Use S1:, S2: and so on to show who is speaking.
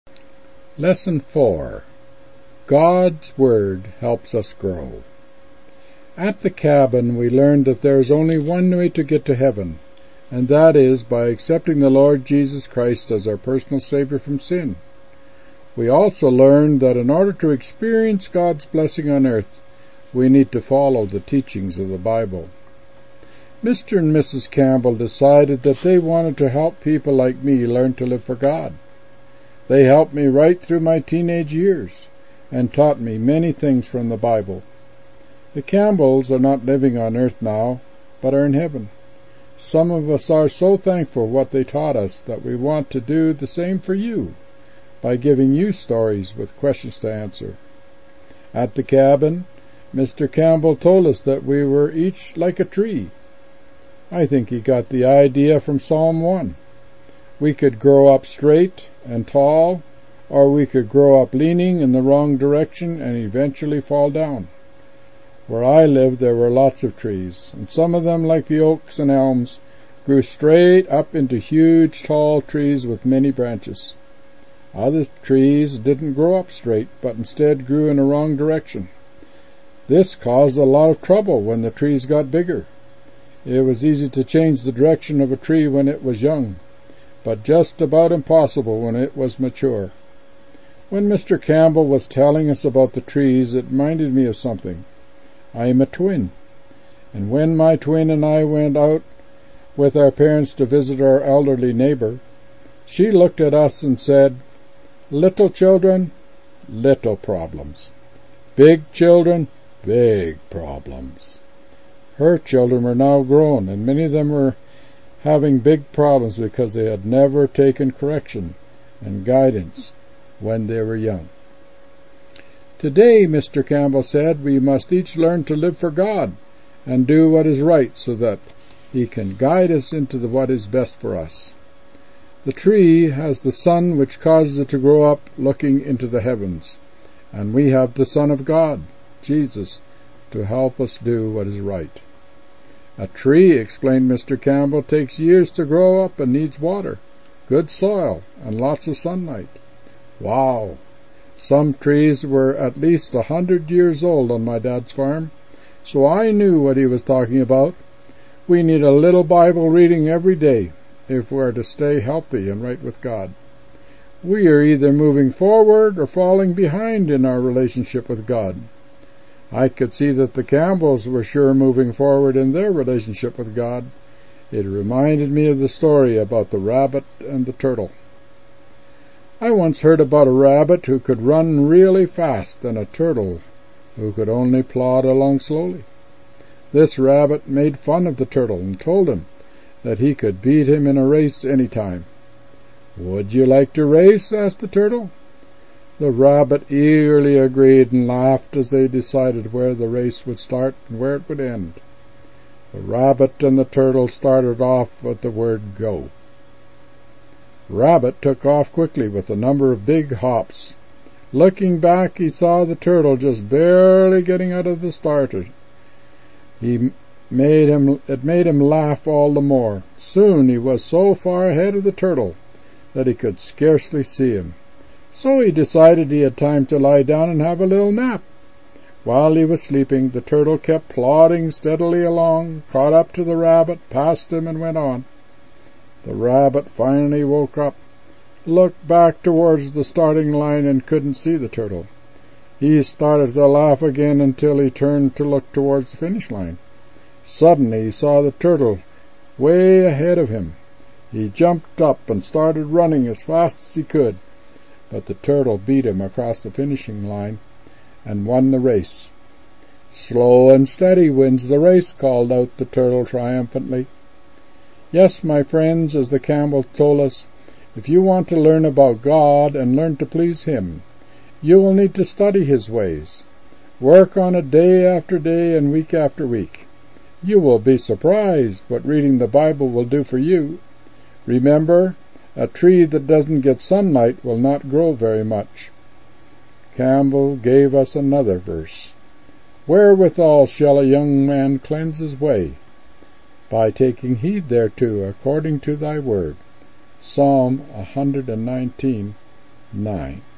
S1: Lesson 4. God's Word helps us grow. At the cabin we learned that there is only one way to get to heaven, and that is by accepting the Lord Jesus Christ as our personal Savior from sin. We also learned that in order to experience God's blessing on earth, we need to follow the teachings of the Bible. Mr. and Mrs. Campbell decided that they wanted to help people like me learn to live for God. They helped me right through my teenage years and taught me many things from the Bible. The Campbells are not living on earth now, but are in heaven. Some of us are so thankful for what they taught us that we want to do the same for you by giving you stories with questions to answer. At the cabin, Mr. Campbell told us that we were each like a tree. I think he got the idea from Psalm 1. We could grow up straight and tall, or we could grow up leaning in the wrong direction and eventually fall down. Where I lived there were lots of trees, and some of them, like the oaks and elms, grew straight up into huge tall trees with many branches. Other trees didn't grow up straight, but instead grew in a wrong direction. This caused a lot of trouble when the trees got bigger. It was easy to change the direction of a tree when it was young, but just about impossible when it was mature. When Mr. Campbell was telling us about the trees, it reminded me of something. I am a twin, and when my twin and I went out with our parents to visit our elderly neighbor, she looked at us and said, "Little children, little problems. Big children, big problems." Her children were now grown, and many of them were having big problems because they had never taken correction and guidance when they were young. Today, Mr. Campbell said, we must each learn to live for God and do what is right so that He can guide us into what is best for us. The tree has the sun which causes it to grow up looking into the heavens, and we have the Son of God, Jesus, to help us do what is right. A tree, explained Mr. Campbell, takes years to grow up and needs water, good soil, and lots of sunlight. Wow! Some trees were at least 100 years old on my dad's farm, so I knew what he was talking about. We need a little Bible reading every day if we are to stay healthy and right with God. We are either moving forward or falling behind in our relationship with God. I could see that the Campbells were sure moving forward in their relationship with God. It reminded me of the story about the rabbit and the turtle. I once heard about a rabbit who could run really fast and a turtle who could only plod along slowly. This rabbit made fun of the turtle and told him that he could beat him in a race any time. "Would you like to race?" asked the turtle. The rabbit eagerly agreed and laughed as they decided where the race would start and where it would end. The rabbit and the turtle started off with the word go. Rabbit took off quickly with a number of big hops. Looking back, he saw the turtle just barely getting out of the starter. It made him laugh all the more. Soon he was so far ahead of the turtle that he could scarcely see him. So he decided he had time to lie down and have a little nap. While he was sleeping, the turtle kept plodding steadily along, caught up to the rabbit, passed him, and went on. The rabbit finally woke up, looked back towards the starting line, and couldn't see the turtle. He started to laugh again until he turned to look towards the finish line. Suddenly he saw the turtle way ahead of him. He jumped up and started running as fast as he could, but the turtle beat him across the finishing line and won the race. "Slow and steady wins the race," called out the turtle triumphantly. Yes, my friends, as the Campbell told us, if you want to learn about God and learn to please Him, you will need to study His ways. Work on it day after day and week after week. You will be surprised what reading the Bible will do for you. Remember, a tree that doesn't get sunlight will not grow very much. Campbell gave us another verse. "Wherewithal shall a young man cleanse his way? By taking heed thereto according to thy word." Psalm 119, 9.